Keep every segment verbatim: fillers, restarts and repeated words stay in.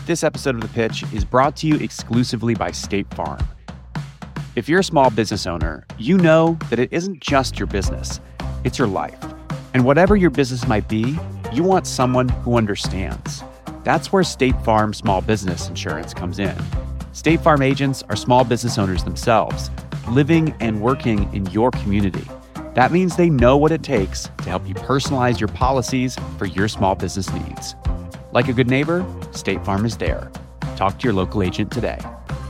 This episode of The Pitch is brought to you exclusively by State Farm. If you're a small business owner, you know that it isn't just your business, it's your life. And whatever your business might be, you want someone who understands. That's where State Farm Small Business Insurance comes in. State Farm agents are small business owners themselves, living and working in your community. That means they know what it takes to help you personalize your policies for your small business needs. Like a good neighbor, State Farm is there. Talk to your local agent today.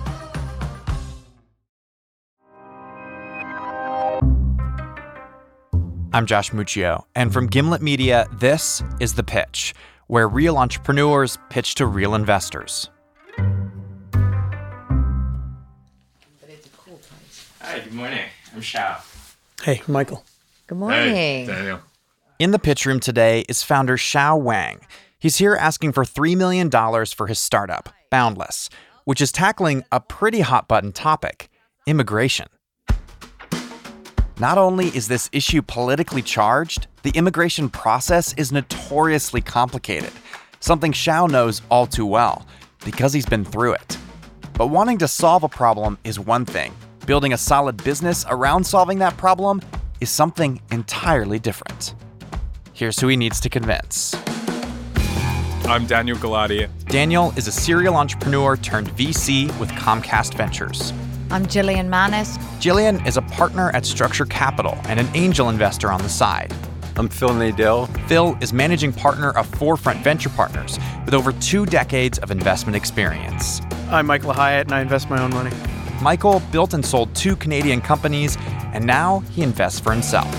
I'm Josh Muccio, and from Gimlet Media, this is The Pitch, where real entrepreneurs pitch to real investors. Hi, good morning. I'm Xiao. Hey, Michael. Good morning. Hey, Daniel. In the pitch room today is founder Xiao Wang. He's here asking for three million dollars for his startup, Boundless, which is tackling a pretty hot-button topic, immigration. Not only is this issue politically charged, the immigration process is notoriously complicated, something Xiao knows all too well, because he's been through it. But wanting to solve a problem is one thing. Building a solid business around solving that problem is something entirely different. Here's who he needs to convince. I'm Daniel Galati. Daniel is a serial entrepreneur turned V C with Comcast Ventures. I'm Jillian Manis. Jillian is a partner at Structure Capital and an angel investor on the side. I'm Phil Nadell. Phil is managing partner of Forefront Venture Partners with over two decades of investment experience. I'm Michael Hyatt, and I invest my own money. Michael built and sold two Canadian companies, and now he invests for himself.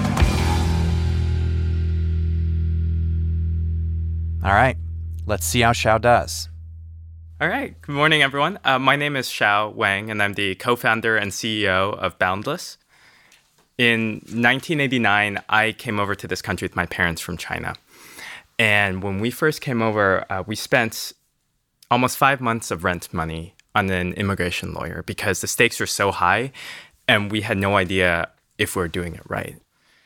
All right, let's see how Xiao does. All right. Good morning, everyone. Uh, my name is Xiao Wang, and I'm the co-founder and C E O of Boundless. In nineteen eighty-nine, I came over to this country with my parents from China. And when we first came over, uh, we spent almost five months of rent money on an immigration lawyer because the stakes were so high, and we had no idea if we were doing it right.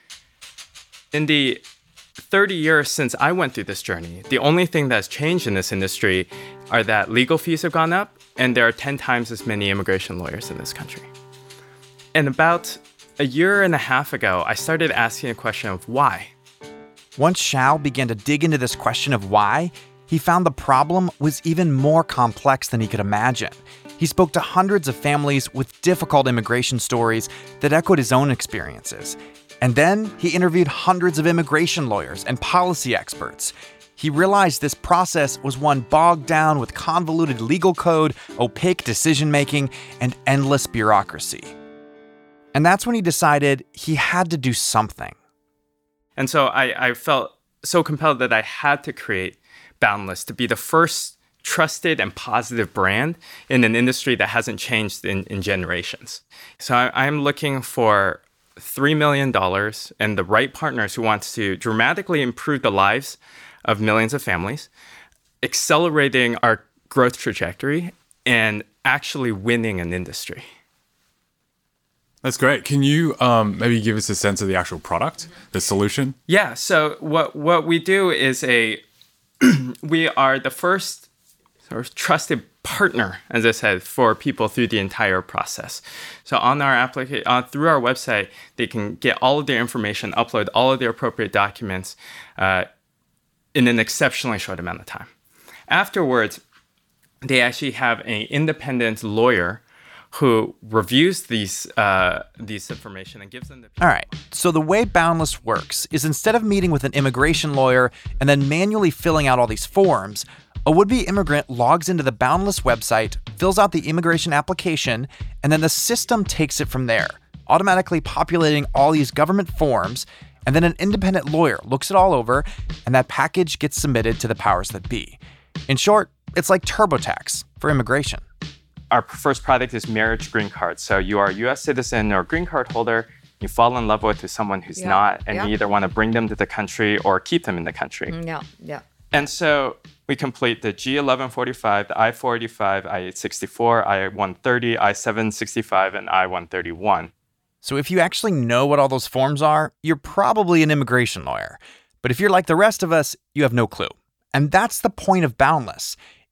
In the thirty years since I went through this journey, the only thing that's changed in this industry are that legal fees have gone up, and there are ten times as many immigration lawyers in this country. And about a year and a half ago, I started asking a question of why. Once Xiao began to dig into this question of why, he found the problem was even more complex than he could imagine. He spoke to hundreds of families with difficult immigration stories that echoed his own experiences. And then he interviewed hundreds of immigration lawyers and policy experts. He realized this process was one bogged down with convoluted legal code, opaque decision-making, and endless bureaucracy. And that's when he decided he had to do something. And so I, I felt so compelled that I had to create Boundless to be the first trusted and positive brand in an industry that hasn't changed in, in generations. So I, I'm looking for three million dollars and the right partners who want to dramatically improve the lives of millions of families, accelerating our growth trajectory, and actually winning an industry. That's great. Can you um, maybe give us a sense of the actual product, the solution? Yeah. So what what we do is a we are the first sort of trusted partner, as I said, for people through the entire process. So on our application, uh, through our website, they can get all of their information, upload all of their appropriate documents uh, in an exceptionally short amount of time. Afterwards, they actually have an independent lawyer who reviews these uh, these information and gives them the... All right, so the way Boundless works is instead of meeting with an immigration lawyer and then manually filling out all these forms, a would-be immigrant logs into the Boundless website, fills out the immigration application, and then the system takes it from there, automatically populating all these government forms, and then an independent lawyer looks it all over, and that package gets submitted to the powers that be. In short, it's like TurboTax for immigration. Our first product is marriage green card. So you are a U S citizen or green card holder, you fall in love with someone who's yeah. not, and yeah. you either want to bring them to the country or keep them in the country. Yeah, yeah. And so we complete the G eleven forty-five, the I four eighty-five, I eight sixty-four, I one thirty, I seven sixty-five, and I one thirty-one. So if you actually know what all those forms are, you're probably an immigration lawyer. But if you're like the rest of us, you have no clue. And that's the point of Boundless.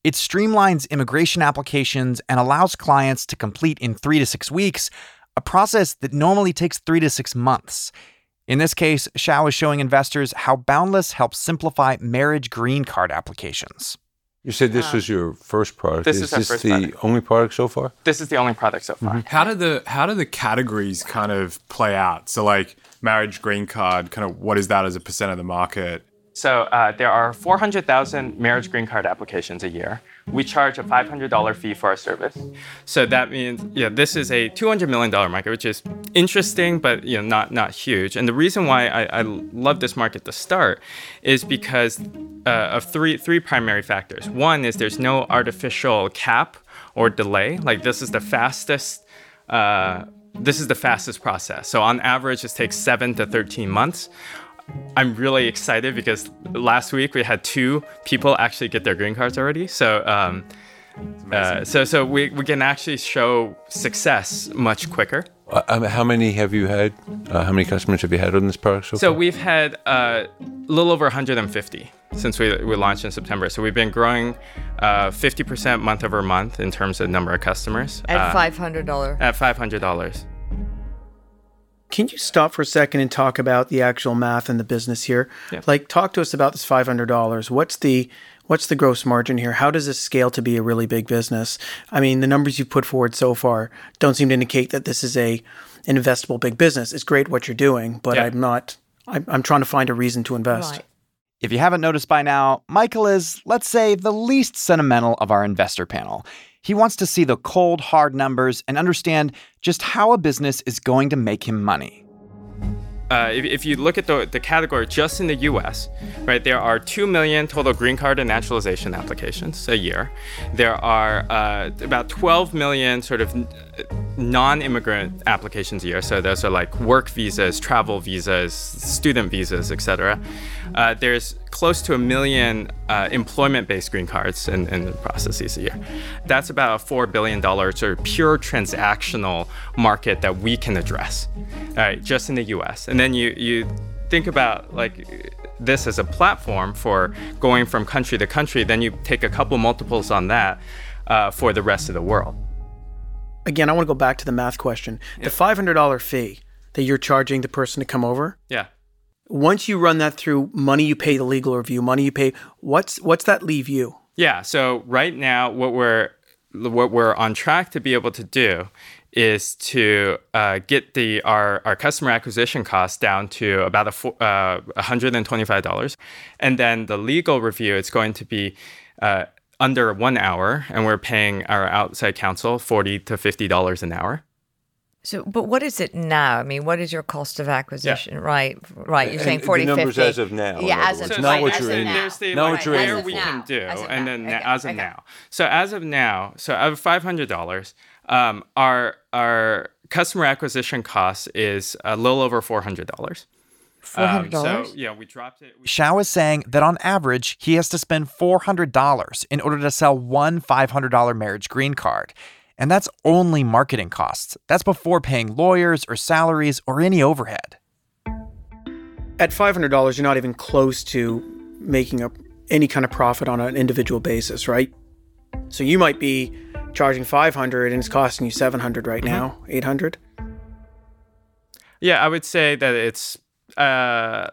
It streamlines immigration applications and allows clients to complete in three to six weeks, a process that normally takes three to six months. In this case, Xiao is showing investors how Boundless helps simplify marriage green card applications. You said this was your first product. This is, is our this first the product. only product so far? This is the only product so far. How do the how do the categories kind of play out? So like marriage green card, kind of what is that as a percent of the market? So uh, there are four hundred thousand marriage green card applications a year. We charge a five hundred dollars fee for our service. So that means, yeah, this is a two hundred million dollars market, which is interesting, but you know, not not huge. And the reason why I, I love this market to start is because uh, of three three primary factors. One is there's no artificial cap or delay. Like this is the fastest. Uh, this is the fastest process. So on average, it takes seven to thirteen months. I'm really excited because last week we had two people actually get their green cards already. So, um, uh, so, so we, we can actually show success much quicker. Uh, um, how many have you had? Uh, how many customers have you had on this product so, So far? we've had uh, a little over one hundred fifty since we, we launched in September. So we've been growing uh, fifty percent month over month in terms of number of customers. At uh, five hundred dollars. At five hundred dollars. Can you stop for a second and talk about the actual math and the business here? Yeah. Like, talk to us about this five hundred dollars. What's the what's the gross margin here? How does this scale to be a really big business? I mean, the numbers you've put forward so far don't seem to indicate that this is a an investable big business. It's great what you're doing, but Yeah. I'm not. I'm, I'm trying to find a reason to invest. Right. If you haven't noticed by now, Michael is, let's say, the least sentimental of our investor panel. He wants to see the cold, hard numbers and understand just how a business is going to make him money. Uh, if, if you look at the, the category just in the U S, right, there are two million total green card and naturalization applications a year. There are uh, about twelve million sort of non-immigrant applications a year. So those are like work visas, travel visas, student visas, et cetera. Uh, there's close to a million uh, employment-based green cards in, in the processes a year. That's about a four billion dollars sort of pure transactional market that we can address, all right, just in the U S. And then you you think about like this as a platform for going from country to country, then you take a couple multiples on that uh, for the rest of the world. Again, I want to go back to the math question. The five hundred dollars fee that you're charging the person to come over, Yeah. once you run that through money you pay the legal review, money you pay, what's what's that leave you? Yeah. So right now, what we're what we're on track to be able to do is to uh, get the our, our customer acquisition cost down to about a four, uh, one hundred twenty-five dollars, and then the legal review it's going to be uh, under one hour, and we're paying our outside counsel forty to fifty dollars an hour. So, but what is it now? I mean, what is your cost of acquisition? Right, right. You're And saying the forty, numbers fifty. as of now, in Yeah, other as words. of Not right, what as you're of in- now. There's the Not like, what you're where in. we As of can now. do, As of and now. then Okay, as of okay. now. So as of now, so out of five hundred dollars, um, our our customer acquisition cost is a little over four hundred dollars. Four hundred Um, dollars. so yeah, we dropped it. We- Xiao is saying that on average, he has to spend four hundred dollars in order to sell one five hundred dollars marriage green card. And that's only marketing costs. That's before paying lawyers or salaries or any overhead. At five hundred dollars, you're not even close to making a, any kind of profit on an individual basis, right? So you might be charging five hundred dollars and it's costing you seven hundred dollars right now, eight hundred dollars. yeah, I would say that it's uh,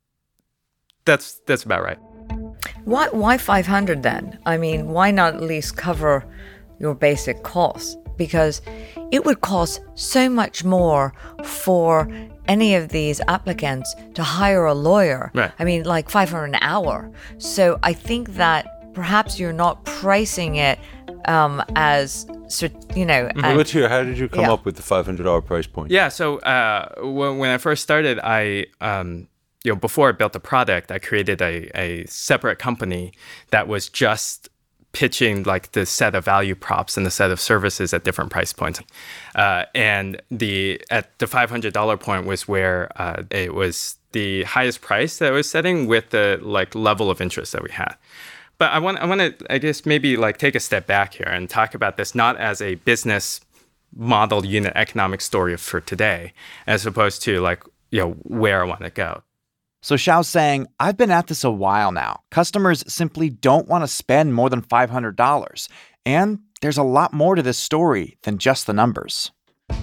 that's that's about right. Why, why five hundred then? I mean, why not at least cover your basic costs? Because it would cost so much more for any of these applicants to hire a lawyer. Right. I mean, like five hundred an hour. So I think that perhaps you're not pricing it um, as, cer- you know, Well, as- let's hear, how did you come Yeah. up with the five hundred dollars price point? Yeah. So uh, when, when I first started, I, um, you know, before I built the product, I created a, a separate company that was just pitching like the set of value props and the set of services at different price points. Uh, and the at the five hundred dollars point was where uh, it was the highest price that I was setting with the like level of interest that we had. But I want I want to I guess maybe like take a step back here and talk about this not as a business model unit economic story for today, as opposed to like, you know, where I want to go. So Xiao's saying, I've been at this a while now. Customers simply don't want to spend more than five hundred dollars. And there's a lot more to this story than just the numbers.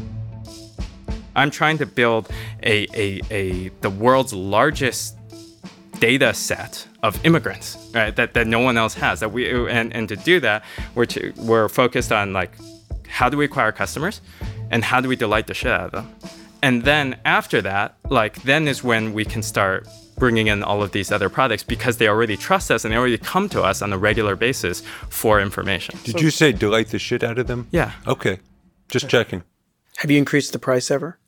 I'm trying to build a, a, a the world's largest data set of immigrants, right? That, that no one else has. That we and, and to do that, we're to, we're focused on like how do we acquire customers, and how do we delight the shit out of them, and then after that, like then is when we can start bringing in all of these other products because they already trust us and they already come to us on a regular basis for information. Did So, you say delight the shit out of them? Yeah. Okay. Just checking. Have you increased the price ever?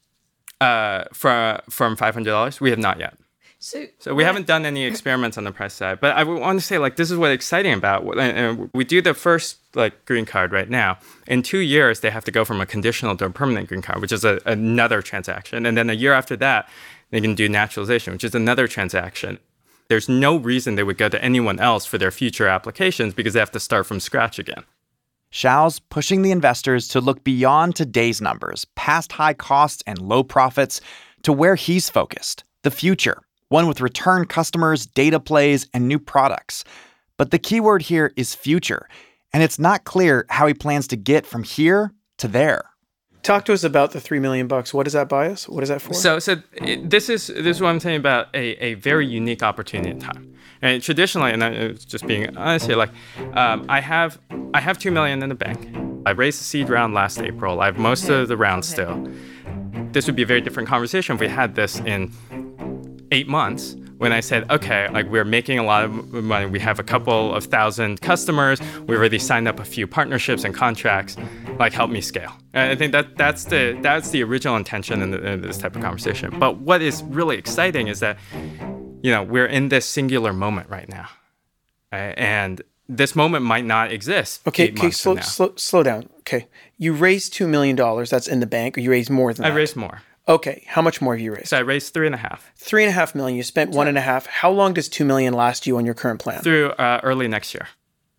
Uh, from from five hundred dollars, we have not yet. So, So we haven't done any experiments on the price side, but I want to say like this is what's exciting about. And we do the first like green card right now. In two years, they have to go from a conditional to a permanent green card, which is a, another transaction, and then a year after that, they can do naturalization, which is another transaction. There's no reason they would go to anyone else for their future applications because they have to start from scratch again. Xiao's pushing the investors to look beyond today's numbers, past high costs and low profits, to where he's focused, the future, one with return customers, data plays, and new products. But the key word here is future, and it's not clear how he plans to get from here to there. Talk to us about the three million bucks. What does that buy us? What is that for? So, so it, this is this is what I'm saying about a, a very unique opportunity in time. And traditionally, and I'm just being honest here, like um, I have I have two million in the bank. I raised the seed round last April. I have most Okay. of the rounds Okay. still. This would be a very different conversation if we had this in eight months. When I said, okay, like we're making a lot of money, we have a couple of thousand customers, we already signed up a few partnerships and contracts, like help me scale. And I think that that's the that's the original intention in, the, in this type of conversation. But what is really exciting is that, you know, we're in this singular moment right now, right? And this moment might not exist. okay, eight okay, months slow, from now. slow, slow down. Okay, you raised two million dollars. That's in the bank, or you raised more than I that? raised more. Okay, how much more have you raised? So I raised three and a half Three and a half million. You spent one and a half. How long does two million last you on your current plan? through uh, early next year.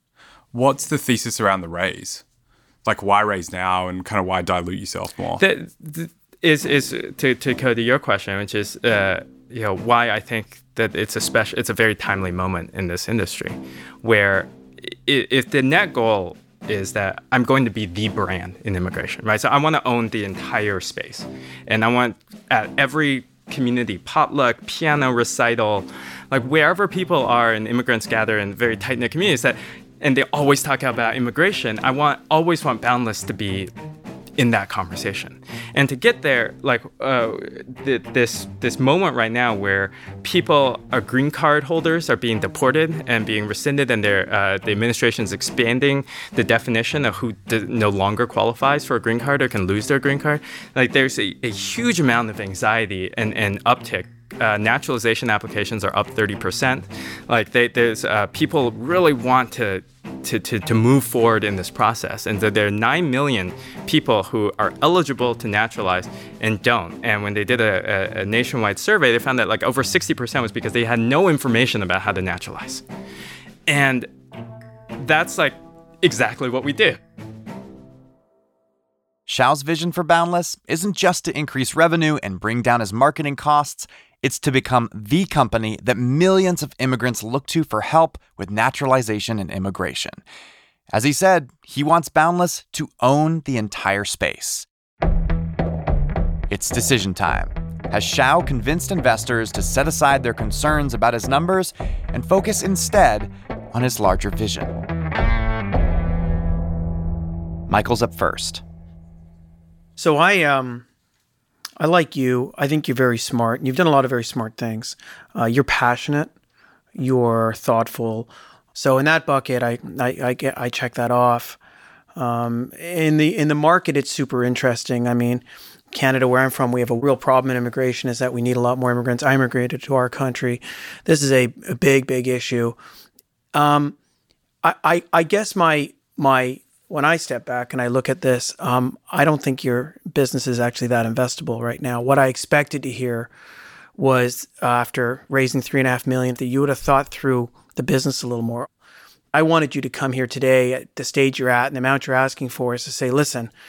What's the thesis around the raise? Like, why raise now, and kind of why dilute yourself more? The, the, is is to to go to your question, which is uh, you know why I think that it's a special, it's a very timely moment in this industry, where i- if the net goal is that I'm going to be the brand in immigration, right? So I want to own the entire space, and I want at every community potluck, piano recital, like wherever people are and immigrants gather in very tight knit communities that. And they always talk about immigration. I want always want Boundless to be in that conversation. And to get there, like uh, th- this this moment right now where people, our green card holders, are being deported and being rescinded, and their uh, the administration is expanding the definition of who d- no longer qualifies for a green card or can lose their green card. Like there's a, a huge amount of anxiety and, and uptick. Uh, naturalization applications are up thirty percent. Like they, there's uh, people really want to, to to to move forward in this process, and that there are nine million people who are eligible to naturalize and don't. And when they did a, a, a nationwide survey, they found that like over sixty percent was because they had no information about how to naturalize, and that's like exactly what we do. Xiao's vision for Boundless isn't just to increase revenue and bring down his marketing costs. It's to become the company that millions of immigrants look to for help with naturalization and immigration. As he said, he wants Boundless to own the entire space. It's decision time. Has Xiao convinced investors to set aside their concerns about his numbers and focus instead on his larger vision? Michael's up first. So I um, I like you. I think you're very smart. And you've done a lot of very smart things. Uh, you're passionate. You're thoughtful. So in that bucket, I I I, get, I check that off. Um, in the in the market, it's super interesting. I mean, Canada, where I'm from, we have a real problem in immigration. Is that we need a lot more immigrants. I immigrated to our country. This is a, a big big issue. Um, I, I I guess my my when I step back and I look at this, um, I don't think your business is actually that investable right now. What I expected to hear was uh, after raising three and a half million, that you would have thought through the business a little more. I wanted you to come here today at the stage you're at and the amount you're asking for is to say, listen,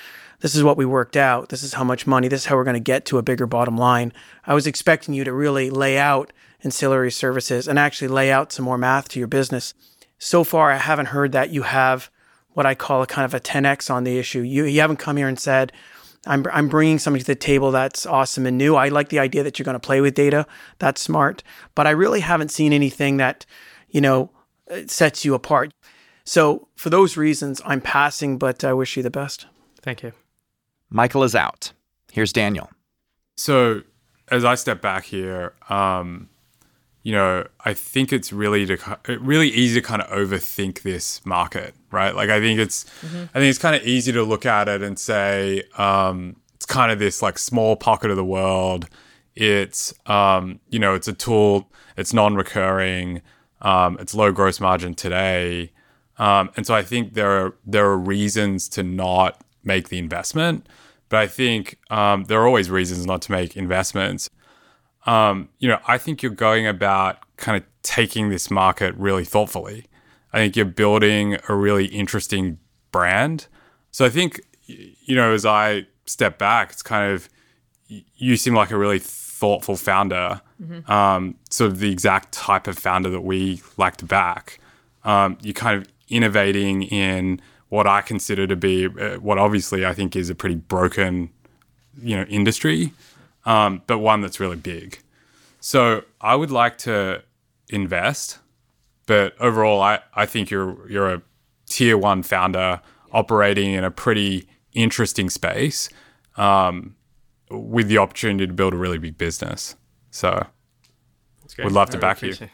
this is what we worked out. This is how much money. This is how we're going to get to a bigger bottom line. I was expecting you to really lay out ancillary services and actually lay out some more math to your business. So far, I haven't heard that you have what I call a kind of a ten X on the issue. You you haven't come here and said, I'm I'm bringing something to the table that's awesome and new. I like the idea that you're going to play with data. That's smart. But I really haven't seen anything that, you know, sets you apart. So for those reasons, I'm passing, but I wish you the best. Thank you. Michael is out. Here's Daniel. So as I step back here, um, you know, I think it's really to really easy to kind of overthink this market, right? Like I think it's, mm-hmm. I think it's kind of easy to look at it and say um, it's kind of this like small pocket of the world. It's um, you know, it's a tool. It's non-recurring. Um, it's low gross margin today, um, and so I think there are there are reasons to not make the investment, but I think um, there are always reasons not to make investments. Um, you know, I think you're going about kind of taking this market really thoughtfully. I think you're building a really interesting brand. So I think, you know, as I step back, it's kind of, you seem like a really thoughtful founder, mm-hmm. um, sort of the exact type of founder that we like to back. Um, you're kind of innovating in what I consider to be, uh, what obviously I think is a pretty broken, you know, industry. Um, but one that's really big. So I would like to invest, but overall, I, I think you're you're a tier one founder operating in a pretty interesting space um, with the opportunity to build a really big business. So would love to back you.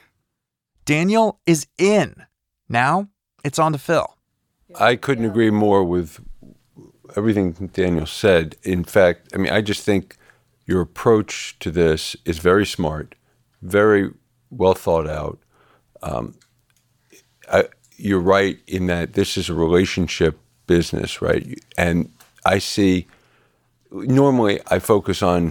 Daniel is in. Now it's on to Phil. I couldn't agree more with everything Daniel said. In fact, I mean, I just think your approach to this is very smart, very well thought out. Um, I, you're right in that this is a relationship business, right? And I see, normally I focus on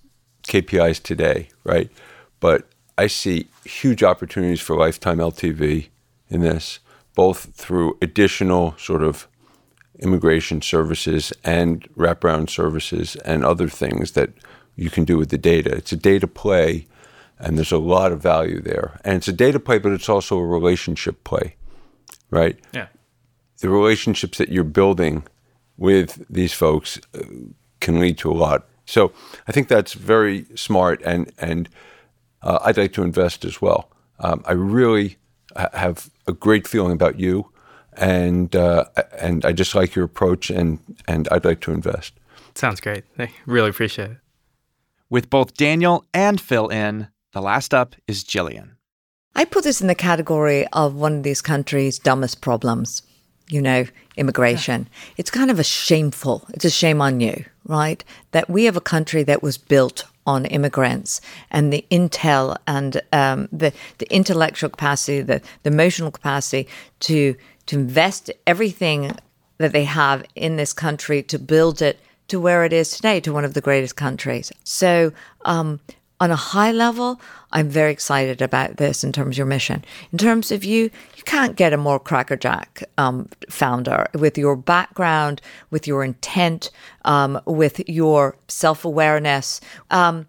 K P Is today, right? But I see huge opportunities for lifetime L T V in this, both through additional sort of immigration services and wraparound services and other things that you can do with the data. It's a data play, and there's a lot of value there. And it's a data play, but it's also a relationship play, right? Yeah. The relationships that you're building with these folks uh, can lead to a lot. So I think that's very smart, and and uh, I'd like to invest as well. Um, I really ha- have a great feeling about you, and uh, and I just like your approach, and and I'd like to invest. Sounds great. I really appreciate it. With both Daniel and Phil in, the last up is Jillian. I put this in the category of one of these countries' dumbest problems, you know, immigration. Yeah. It's kind of a shameful, it's a shame on you, right? That we have a country that was built on immigrants and the intel and um, the, the intellectual capacity, the, the emotional capacity to, to invest everything that they have in this country to build it to where it is today, to one of the greatest countries. So um, on a high level, I'm very excited about this in terms of your mission. In terms of you, you can't get a more crackerjack um, founder with your background, with your intent, um, with your self-awareness. Um,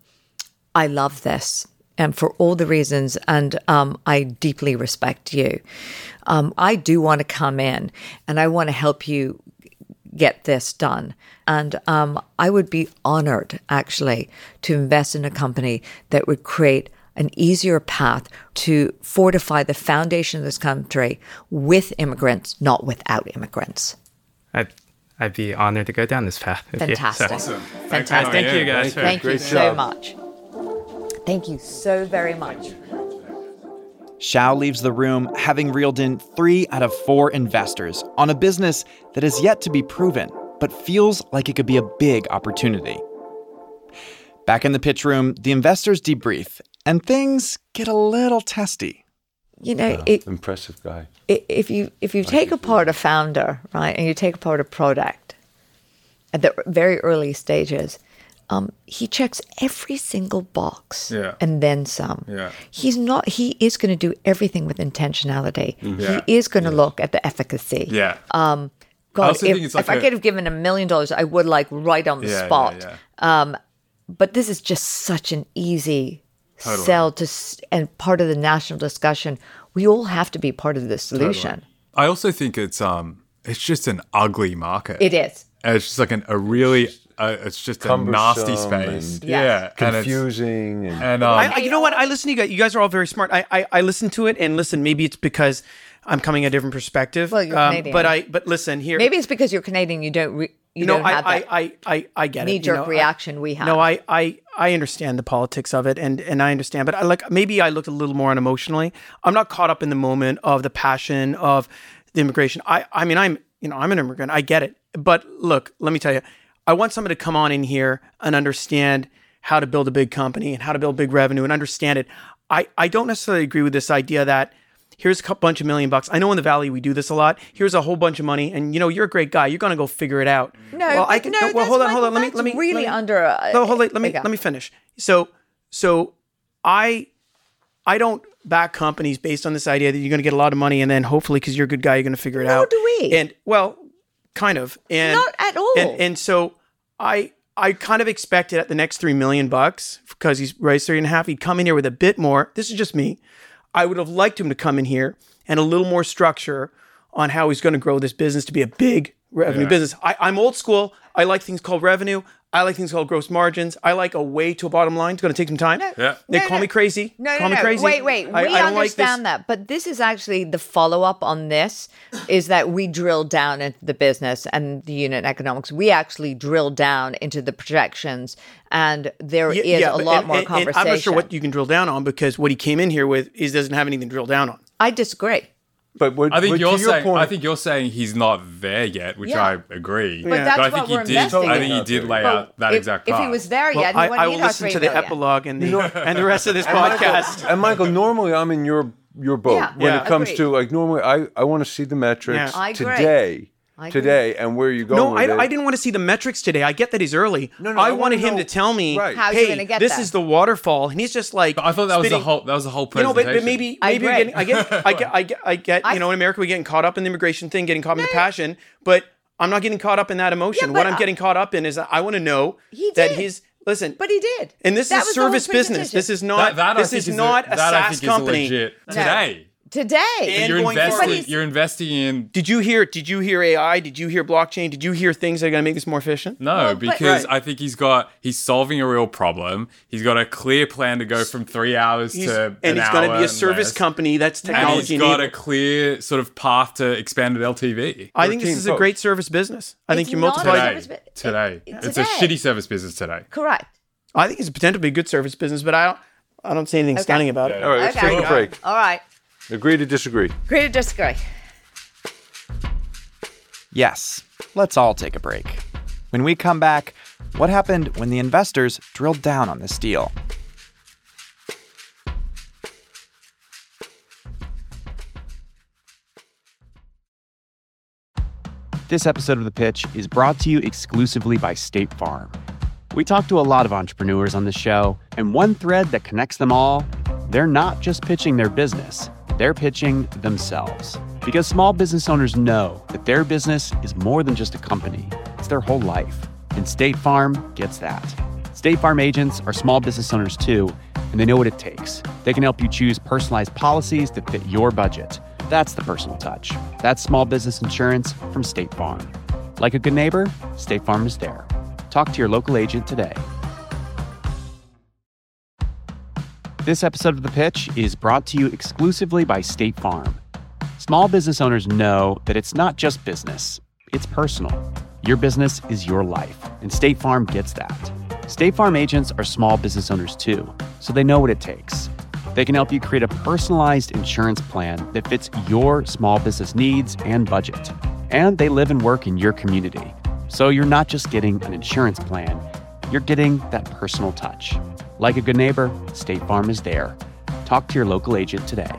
I love this, and for all the reasons, and um, I deeply respect you. Um, I do want to come in, and I want to help you get this done. And um, I would be honored, actually, to invest in a company that would create an easier path to fortify the foundation of this country with immigrants, not without immigrants. I'd, I'd be honored to go down this path. Fantastic. You, so. Awesome. Fantastic. Thank you, guys. Thank you, Great so job. much. Thank you so very much. Xiao leaves the room having reeled in three out of four investors on a business that is yet to be proven, but feels like it could be a big opportunity. Back in the pitch room, the investors debrief, and things get a little testy. You know, Uh, it, impressive guy. it, if you if you take apart a founder, right, and you take apart a product at the very early stages, um, he checks every single box Yeah. and then some. Yeah. He's not. He is going to do everything with intentionality. Yeah. He is going to look at the efficacy. Yeah. Um, God, I also if, think it's like if I a- could have given a million dollars, I would like right on the Yeah, yeah, spot. yeah. Um, but this is just such an easy Totally. sell to, s- and part of the national discussion. We all have to be part of the solution. I also think it's um it's just an ugly market. It is. And it's just like an, a really uh, it's just a nasty Cumbersome space. and Yeah, and it's- Confusing. And, And, um, I, I, you know what? I listen to you guys. You guys are all very smart. I, I, I listen to it, and listen. Maybe it's because I'm coming at a different perspective. Well, you're um, Canadian. But I, but listen here. Maybe it's because you're Canadian. You don't. Re- you no, don't I, have I, that I, I, I get it. you knee-jerk know, I- reaction we have. No, I, I, I understand the politics of it, and and I understand. But I like maybe I looked a little more unemotionally. I'm not caught up in the moment of the passion of the immigration. I, I mean, I'm, you know, I'm an immigrant. I get it. But look, let me tell you, I want somebody to come on in here and understand how to build a big company and how to build big revenue and understand it. I, I don't necessarily agree with this idea that here's a couple, bunch of million bucks. I know in the Valley we do this a lot. Here's a whole bunch of money, and you know you're a great guy. You're gonna go figure it out. No, well, I but can. no, well, that's hold on, hold on. Michael, Let me, that's let me. really let me, under. Uh, no, hold on. Let me, okay. let me finish. So, so I, I don't back companies based on this idea that you're gonna get a lot of money, and then hopefully, because you're a good guy, you're gonna figure it Nor out. do we. And well, kind of. And Not at all. And, and so I. I kind of expected at the next three million bucks, because he's raised three and a half, he'd come in here with a bit more. This is just me. I would have liked him to come in here and a little more structure on how he's going to grow this business to be a big revenue Yeah. business. I, I'm old school. I like things called revenue. I like things called gross margins. I like a way to a bottom line. It's going to take some time. Yeah. They No, call no. me crazy. No, call no, me no. crazy. Wait, wait. I, we I don't like this. understand that, but this is actually the follow-up on this. Is that we drill down into the business and the unit economics. We actually drill down into the projections, and there Yeah, is yeah, a but- lot and- more and- and conversation. I'm not sure what you can drill down on, because what he came in here with is doesn't have anything to drill down on. I disagree. but what, I think but you're to your saying. point, I think you're saying he's not there yet, which Yeah. I agree. But that's I what think we're he did. investing I in. think he did lay Well, out that if, exact if part. he was there Well, yet, I, he wouldn't I will need our listen three to the million. epilogue and the and the rest of this podcast. And Michael, normally I'm in your your boat Yeah. when Yeah. it comes Agreed. to like normally I, I want to see the metrics Yeah. I agree. today. I agree. Today and where you going No, with I, it. I didn't want to see the metrics today. I get that he's early. No, no, I, I wanted wanna him know- to tell me, Right. How you're hey, gonna get this there. is the waterfall, and he's just like. But I thought that was the spitting- whole. That was the whole You know, presentation. but, but maybe I maybe you're agree. getting, I get I get I get I get I- you know in America we getting caught up in the immigration thing, getting caught up in the passion, but I'm not getting caught up in that emotion. Yeah, what but I'm I- getting caught up in is I want to know He that did. his listen. But he did. and this That is was the whole service business. presentation. This is not that, that I this think is not a, that I SaaS think company. Is legit today. Today. And You're going investing. forward. You're investing in. Did you hear? Did you hear A I? Did you hear blockchain? Did you hear things that are going to make this more efficient? No, Well, but- because Right. I think he's got he's solving a real problem. He's got a clear plan to go from three hours He's, to and an he's hour going to be a and service less. company that's And technology he's got a enabled. clear sort of path to expanded L T V. I think this thirteen is a great service business. I think It's you not a multiply. service Today, bu- today. it- it's a today. shitty service business today. Correct. I think it's a potential to be a good service business, but I don't. I don't see anything stunning about it. All right, let's Okay. take a break. All right. Agree to disagree. Agree to disagree. Yes, let's all take a break. When we come back, what happened when the investors drilled down on this deal? This episode of The Pitch is brought to you exclusively by State Farm. We talk to a lot of entrepreneurs on this show, and one thread that connects them all, they're not just pitching their business, they're pitching themselves. Because small business owners know that their business is more than just a company, it's their whole life. And State Farm gets that. State Farm agents are small business owners too, and they know what it takes. They can help you choose personalized policies that fit your budget. That's the personal touch. That's small business insurance from State Farm. Like a good neighbor, State Farm is there. Talk to your local agent today. This episode of The Pitch is brought to you exclusively by State Farm. Small business owners know that it's not just business, it's personal. Your business is your life, and State Farm gets that. State Farm agents are small business owners too, so they know what it takes. They can help you create a personalized insurance plan that fits your small business needs and budget. And they live and work in your community. So you're not just getting an insurance plan, you're getting that personal touch. Like a good neighbor, State Farm is there. Talk to your local agent today.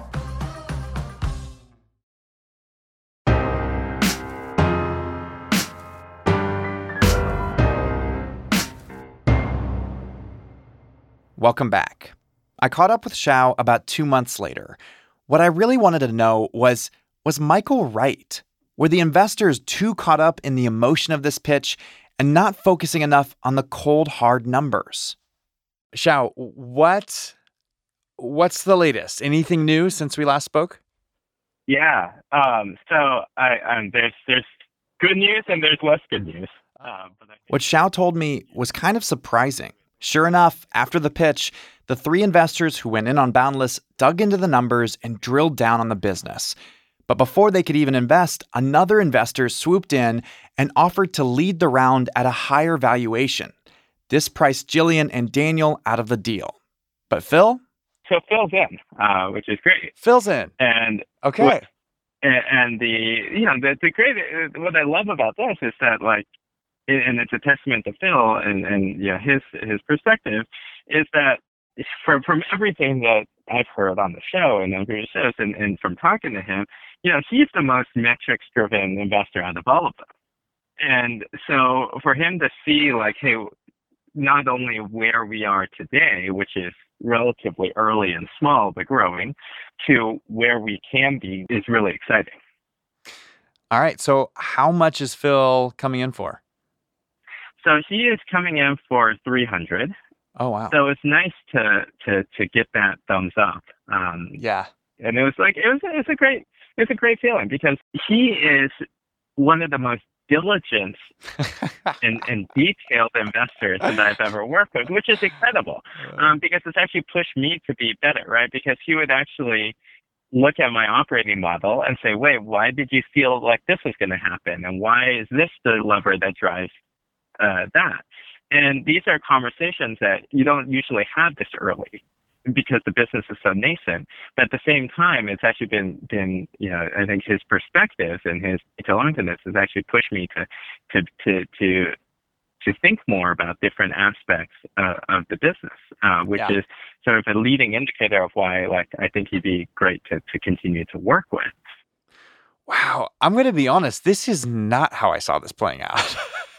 Welcome back. I caught up with Xiao about two months later. What I really wanted to know was, was Michael right? Were the investors too caught up in the emotion of this pitch and not focusing enough on the cold, hard numbers? Xiao, what, what's the latest? Anything new since we last spoke? Yeah. Um, so I, um, there's there's good news and there's less good news. Um, but I- What Xiao told me was kind of surprising. Sure enough, after the pitch, the three investors who went in on Boundless dug into the numbers and drilled down on the business. But before they could even invest, another investor swooped in and offered to lead the round at a higher valuation. This priced Jillian and Daniel out of the deal. But Phil? So Phil's in, uh, which is great. Phil's in. And Okay. what- and, and the you know the the great what I love about this is that like, and it's a testament to Phil and and yeah his his perspective is that from from everything that I've heard on the show and on previous shows and, and from talking to him, you know, he's the most metrics driven investor out of all of them. And so for him to see like, hey, not only where we are today, which is relatively early and small but growing, to where we can be is really exciting. All right. So how much is Phil coming in for? So he is coming in for three hundred. Oh, wow. So it's nice to to to get that thumbs up. Um, Yeah. and it was like it was it's a great it's a great feeling because he is one of the most diligent and, and detailed investors that I've ever worked with, which is incredible. Um, because it's actually pushed me to be better, right? Because he would actually look at my operating model and say, wait, why did you feel like this was going to happen? And why is this the lever that drives uh, that? And these are conversations that you don't usually have this early because the business is so nascent. But at the same time, it's actually been, been you know, I think his perspective and his detail-orientedness has actually pushed me to, to, to, to, to think more about different aspects uh, of the business, uh, which Yeah. is sort of a leading indicator of why, like, I think he'd be great to, to continue to work with. Wow. I'm going to be honest. This is not how I saw this playing out.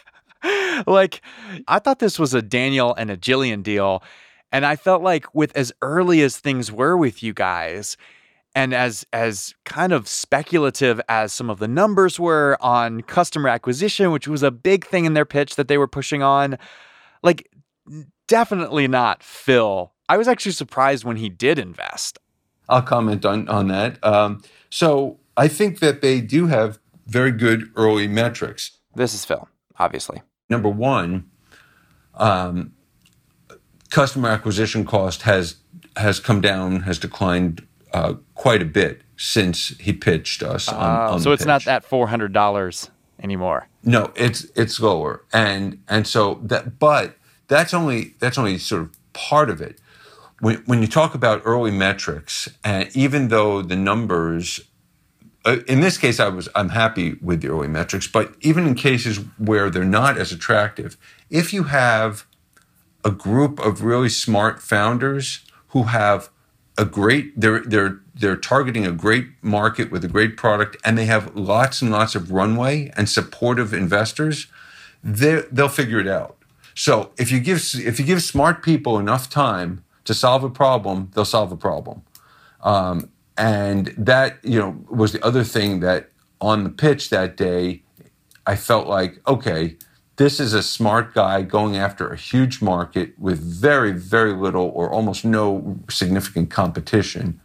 Like, I thought this was a Daniel and a Jillian deal. And I felt like with as early as things were with you guys, and as as kind of speculative as some of the numbers were on customer acquisition, which was a big thing in their pitch that they were pushing on, like, definitely not Phil. I was actually surprised when he did invest. I'll comment on, on that. Um, so I think that they do have very good early metrics. This is Phil, obviously. Number one, um, customer acquisition cost has has come down, has declined uh, quite a bit since he pitched us. On, Uh, on so the it's not pitch. that four hundred dollars anymore. No, it's it's lower, and and so that, but that's only that's only sort of part of it. When when you talk about early metrics, and even though the numbers, uh, in this case, I was I'm happy with the early metrics, but even in cases where they're not as attractive, if you have a group of really smart founders who have a great, they're they're they're targeting a great market with a great product, and they have lots and lots of runway and supportive investors, they they'll figure it out. So if you give if you give smart people enough time to solve a problem, they'll solve a problem. Um, and that, you know, was the other thing that on the pitch that day, I felt like, okay, this is a smart guy going after a huge market with very, very little or almost no significant competition.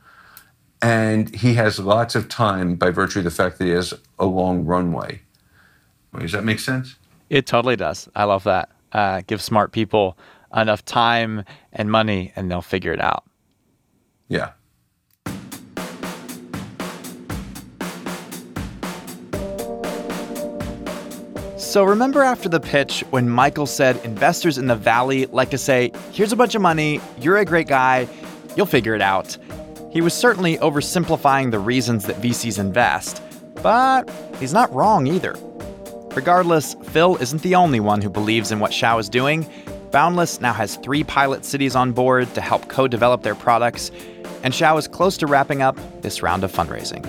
And he has lots of time by virtue of the fact that he has a long runway. Does that make sense? It totally does. I love that. Uh, give smart people enough time and money, and they'll figure it out. Yeah. So remember after the pitch when Michael said investors in the Valley like to say, here's a bunch of money, you're a great guy, you'll figure it out. He was certainly oversimplifying the reasons that V Cs invest, but he's not wrong either. Regardless, Phil isn't the only one who believes in what Xiao is doing. Boundless now has three pilot cities on board to help co-develop their products, and Xiao is close to wrapping up this round of fundraising.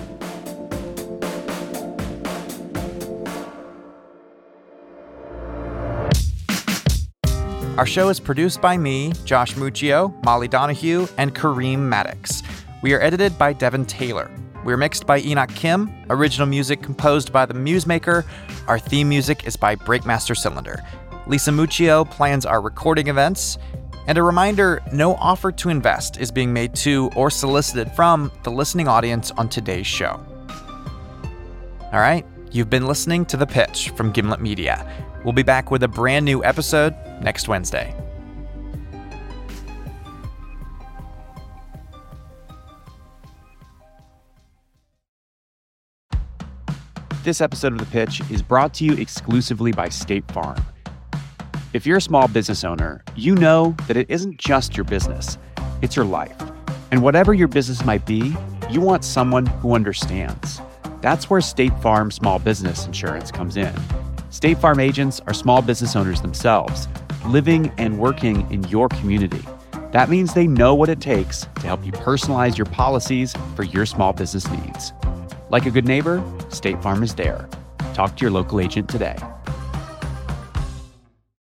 Our show is produced by me, Josh Muccio, Molly Donahue, and Kareem Maddox. We are edited by Devin Taylor. We're mixed by Enoch Kim, original music composed by The Musemaker. Our theme music is by Breakmaster Cylinder. Lisa Muccio plans our recording events. And a reminder, no offer to invest is being made to or solicited from the listening audience on today's show. All right, you've been listening to The Pitch from Gimlet Media. We'll be back with a brand new episode next Wednesday. This episode of The Pitch is brought to you exclusively by State Farm. If you're a small business owner, you know that it isn't just your business, it's your life. And whatever your business might be, you want someone who understands. That's where State Farm Small Business Insurance comes in. State Farm agents are small business owners themselves, living and working in your community. That means they know what it takes to help you personalize your policies for your small business needs. Like a good neighbor, State Farm is there. Talk to your local agent today.